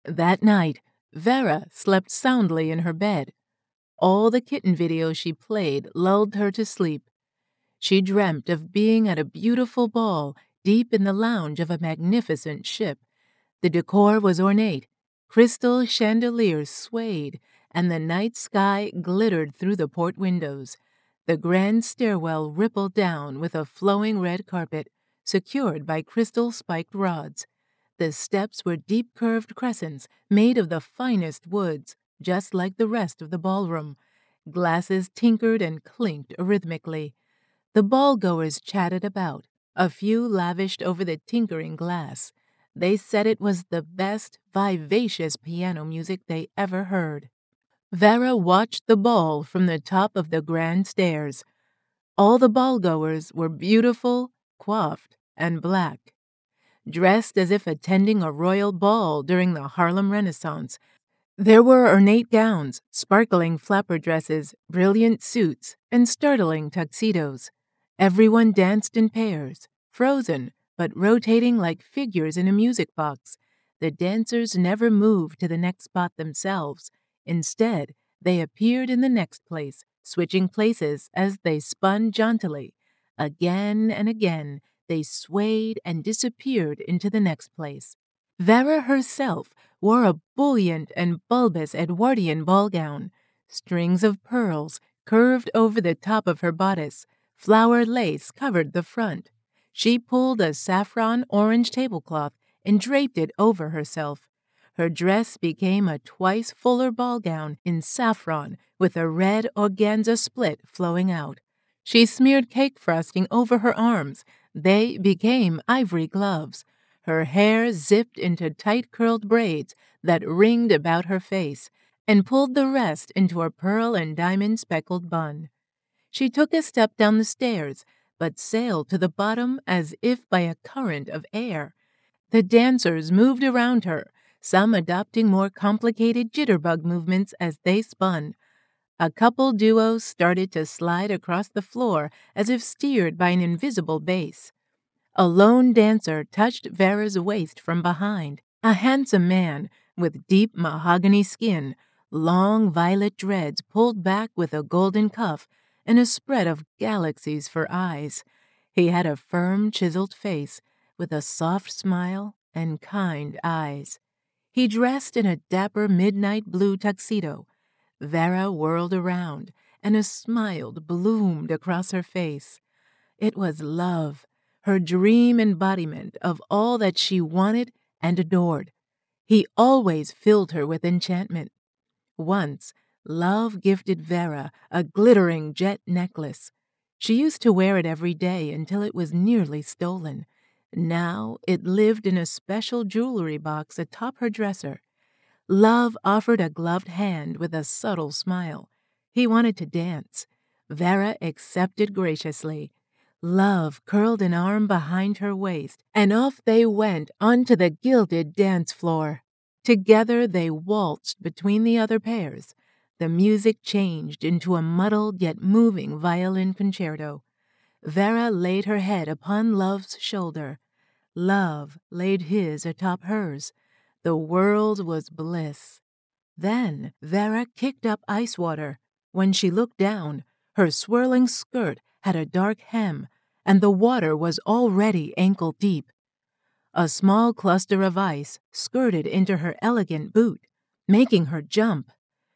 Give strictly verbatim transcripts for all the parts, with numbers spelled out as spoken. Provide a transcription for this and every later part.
That night, Vera slept soundly in her bed. All the kitten videos she played lulled her to sleep. She dreamt of being at a beautiful ball deep in the lounge of a magnificent ship. The decor was ornate. Crystal chandeliers swayed, and the night sky glittered through the port windows. The grand stairwell rippled down with a flowing red carpet, secured by crystal spiked rods. The steps were deep-curved crescents made of the finest woods, just like the rest of the ballroom. Glasses tinkered and clinked rhythmically. The ball-goers chatted about. A few lavished over the tinkering glass. They said it was the best, vivacious piano music they ever heard. Vera watched the ball from the top of the grand stairs. All the ball-goers were beautiful, coiffed, and black. Dressed as if attending a royal ball during the Harlem Renaissance. There were ornate gowns, sparkling flapper dresses, brilliant suits, and startling tuxedos. Everyone danced in pairs, frozen, but rotating like figures in a music box. The dancers never moved to the next spot themselves. Instead, they appeared in the next place, switching places as they spun jauntily. Again and again, they swayed and disappeared into the next place. Vera herself wore a buoyant and bulbous Edwardian ball gown. Strings of pearls curved over the top of her bodice. Flowered lace covered the front. She pulled a saffron orange tablecloth and draped it over herself. Her dress became a twice fuller ball gown in saffron with a red organza split flowing out. She smeared cake frosting over her arms. They became ivory gloves. Her hair zipped into tight-curled braids that ringed about her face and pulled the rest into a pearl and diamond-speckled bun. She took a step down the stairs, but sailed to the bottom as if by a current of air. The dancers moved around her, some adopting more complicated jitterbug movements as they spun. A couple duos started to slide across the floor as if steered by an invisible bass. A lone dancer touched Vera's waist from behind, a handsome man with deep mahogany skin, long violet dreads pulled back with a golden cuff, and a spread of galaxies for eyes. He had a firm, chiseled face with a soft smile and kind eyes. He dressed in a dapper midnight blue tuxedo. Vera whirled around, and a smile bloomed across her face. It was love, her dream embodiment of all that she wanted and adored. He always filled her with enchantment. Once, Love gifted Vera a glittering jet necklace. She used to wear it every day until it was nearly stolen. Now it lived in a special jewelry box atop her dresser. Love offered a gloved hand with a subtle smile. He wanted to dance. Vera accepted graciously. Love curled an arm behind her waist, and off they went onto the gilded dance floor. Together they waltzed between the other pairs. The music changed into a muddled yet moving violin concerto. Vera laid her head upon Love's shoulder. Love laid his atop hers. The world was bliss. Then Vera kicked up ice water. When she looked down, her swirling skirt had a dark hem, and the water was already ankle deep. A small cluster of ice skirted into her elegant boot, making her jump.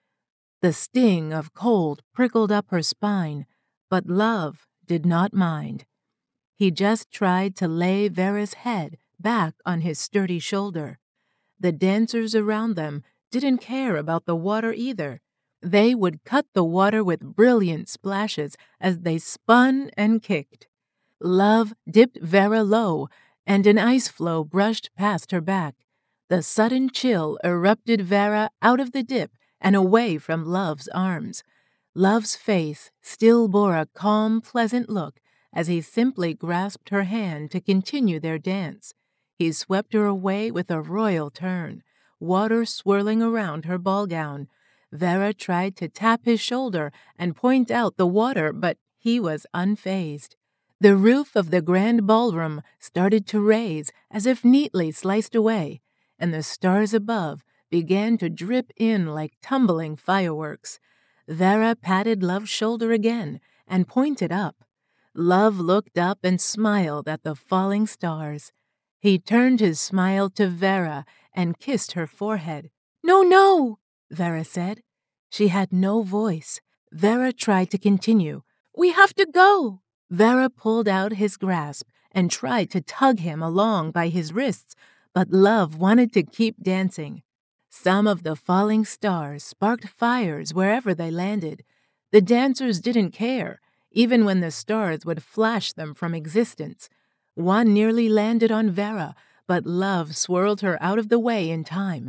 The sting of cold prickled up her spine, but Love did not mind. He just tried to lay Vera's head back on his sturdy shoulder. The dancers around them didn't care about the water either. They would cut the water with brilliant splashes as they spun and kicked. Love dipped Vera low, and an ice floe brushed past her back. The sudden chill erupted Vera out of the dip and away from Love's arms. Love's face still bore a calm, pleasant look as he simply grasped her hand to continue their dance. He swept her away with a royal turn, water swirling around her ball gown. Vera tried to tap his shoulder and point out the water, but he was unfazed. The roof of the grand ballroom started to raise as if neatly sliced away, and the stars above began to drip in like tumbling fireworks. Vera patted Love's shoulder again and pointed up. Love looked up and smiled at the falling stars. He turned his smile to Vera and kissed her forehead. "No, no," Vera said. She had no voice. Vera tried to continue. "We have to go." Vera pulled out his grasp and tried to tug him along by his wrists, but Love wanted to keep dancing. Some of the falling stars sparked fires wherever they landed. The dancers didn't care, even when the stars would flash them from existence. One nearly landed on Vera, but Love swirled her out of the way in time.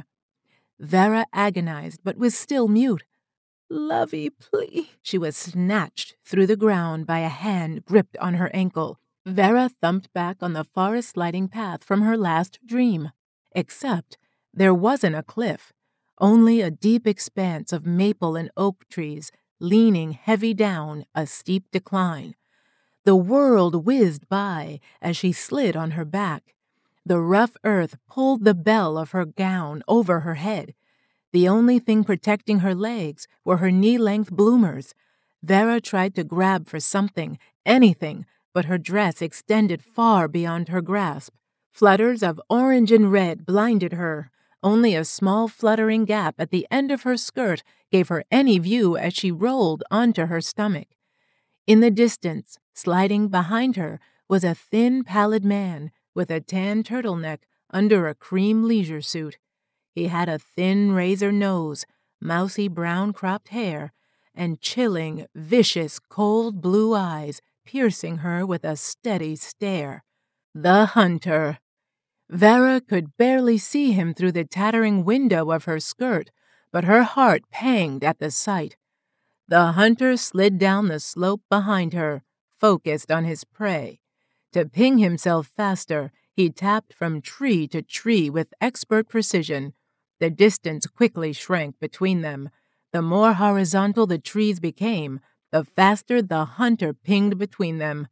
Vera agonized but was still mute. "Lovey, please." She was snatched through the ground by a hand gripped on her ankle. Vera thumped back on the forest-sliding path from her last dream. Except there wasn't a cliff, only a deep expanse of maple and oak trees leaning heavy down a steep decline. The world whizzed by as she slid on her back. The rough earth pulled the bell of her gown over her head. The only thing protecting her legs were her knee-length bloomers. Vera tried to grab for something, anything, but her dress extended far beyond her grasp. Flutters of orange and red blinded her. Only a small fluttering gap at the end of her skirt gave her any view as she rolled onto her stomach. In the distance, sliding behind her, was a thin, pallid man with a tan turtleneck under a cream leisure suit. He had a thin razor nose, mousy brown cropped hair, and chilling, vicious, cold blue eyes piercing her with a steady stare. The hunter. Vera could barely see him through the tattering window of her skirt, but her heart panged at the sight. The hunter slid down the slope behind her, focused on his prey. To ping himself faster, he tapped from tree to tree with expert precision. The distance quickly shrank between them. The more horizontal the trees became, the faster the hunter pinged between them.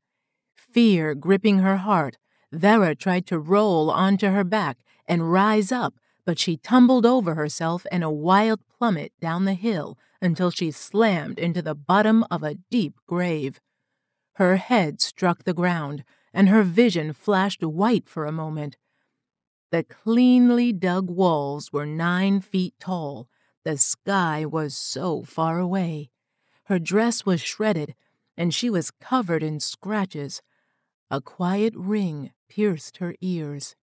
Fear gripping her heart, Vera tried to roll onto her back and rise up, but she tumbled over herself in a wild plummet down the hill until she slammed into the bottom of a deep grave. Her head struck the ground, and her vision flashed white for a moment. The cleanly dug walls were nine feet tall. The sky was so far away. Her dress was shredded, and she was covered in scratches. A quiet ring pierced her ears.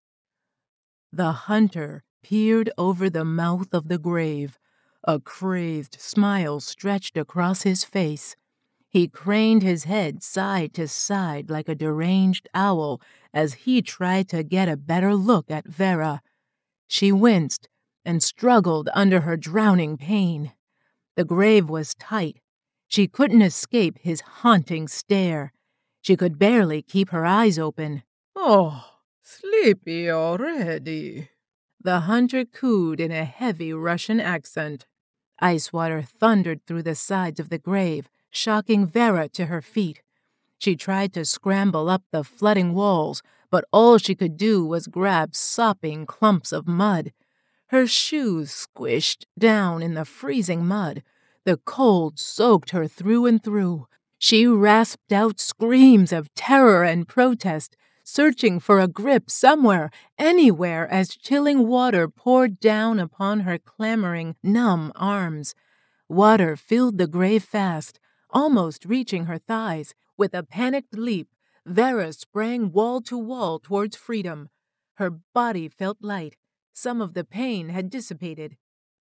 The hunter peered over the mouth of the grave. A crazed smile stretched across his face. He craned his head side to side like a deranged owl as he tried to get a better look at Vera. She winced and struggled under her drowning pain. The grave was tight. She couldn't escape his haunting stare. She could barely keep her eyes open. "Oh, sleepy already?" The hunter cooed in a heavy Russian accent. Ice water thundered through the sides of the grave, shocking Vera to her feet. She tried to scramble up the flooding walls, but all she could do was grab sopping clumps of mud. Her shoes squished down in the freezing mud. The cold soaked her through and through. She rasped out screams of terror and protest, searching for a grip somewhere, anywhere, as chilling water poured down upon her clamoring, numb arms. Water filled the grave fast, almost reaching her thighs. With a panicked leap, Vera sprang wall to wall towards freedom. Her body felt light. Some of the pain had dissipated.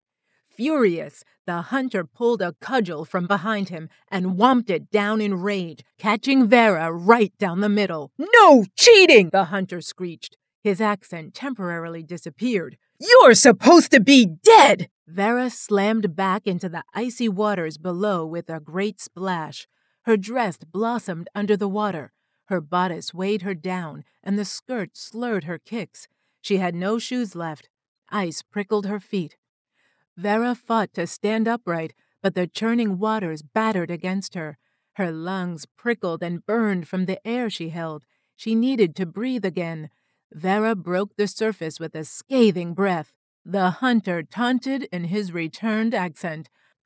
Furious, the hunter pulled a cudgel from behind him and whomped it down in rage, catching Vera right down the middle. "No cheating!" the hunter screeched. His accent temporarily disappeared. "You're supposed to be dead!" Vera slammed back into the icy waters below with a great splash. Her dress blossomed under the water. Her bodice weighed her down, and the skirt slurred her kicks. She had no shoes left. Ice prickled her feet. Vera fought to stand upright, but the churning waters battered against her. Her lungs prickled and burned from the air she held. She needed to breathe again. Vera broke the surface with a scathing breath. The hunter taunted in his returned accent.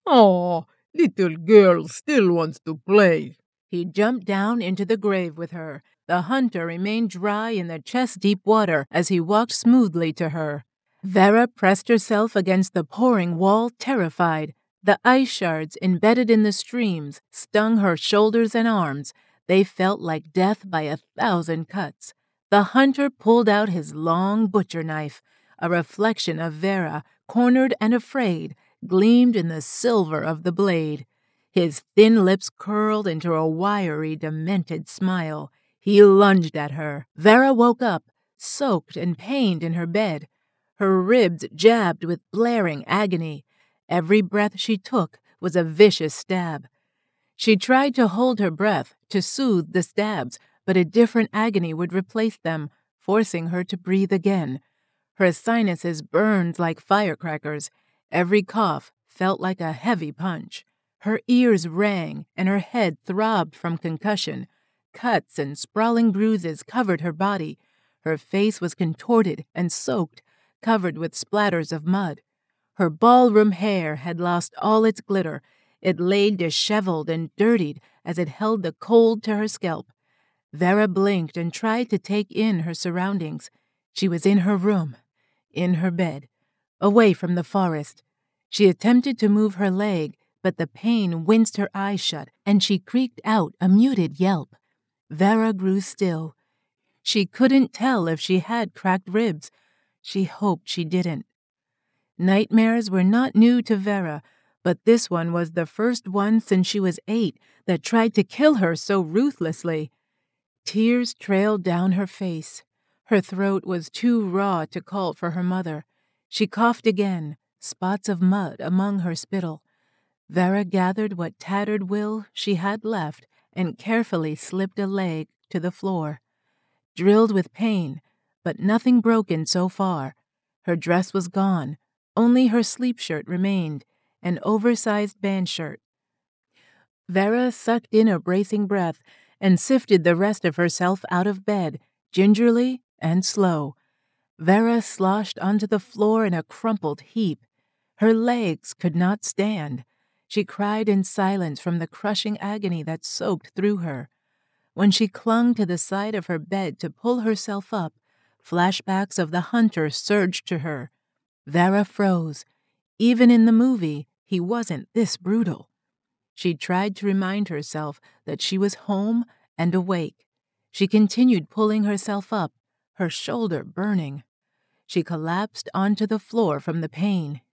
Oh, little girl still wants to play. He jumped down into the grave with her. The hunter remained dry in the chest-deep water as he walked smoothly to her. Vera pressed herself against the pouring wall, terrified. The ice shards embedded in the streams stung her shoulders and arms. They felt like death by a thousand cuts. The hunter pulled out his long butcher knife. A reflection of Vera, cornered and afraid, gleamed in the silver of the blade. His thin lips curled into a wiry, demented smile. He lunged at her. Vera woke up, soaked and pained in her bed. Her ribs jabbed with blaring agony. Every breath she took was a vicious stab. She tried to hold her breath to soothe the stabs, but a different agony would replace them, forcing her to breathe again. Her sinuses burned like firecrackers. Every cough felt like a heavy punch. Her ears rang, and her head throbbed from concussion. Cuts and sprawling bruises covered her body. Her face was contorted and soaked, covered with splatters of mud. Her ballroom hair had lost all its glitter. It lay disheveled and dirtied as it held the cold to her scalp. Vera blinked and tried to take in her surroundings. She was in her room, in her bed, away from the forest. She attempted to move her leg, but the pain winced her eyes shut, and she creaked out a muted yelp. Vera grew still. She couldn't tell if she had cracked ribs. She hoped she didn't. Nightmares were not new to Vera, but this one was the first one since she was eight that tried to kill her so ruthlessly. Tears trailed down her face. Her throat was too raw to call for her mother. She coughed again, spots of mud among her spittle. Vera gathered what tattered will she had left and carefully slipped a leg to the floor. Drilled with pain, but nothing broken so far. Her dress was gone. Only her sleep shirt remained, an oversized band shirt. Vera sucked in a bracing breath and sifted the rest of herself out of bed, gingerly and slow. Vera sloshed onto the floor in a crumpled heap. Her legs could not stand. She cried in silence from the crushing agony that soaked through her. When she clung to the side of her bed to pull herself up, flashbacks of the hunter surged to her. Vera froze. Even in the movie, he wasn't this brutal. She tried to remind herself that she was home and awake. She continued pulling herself up, her shoulder burning. She collapsed onto the floor from the pain.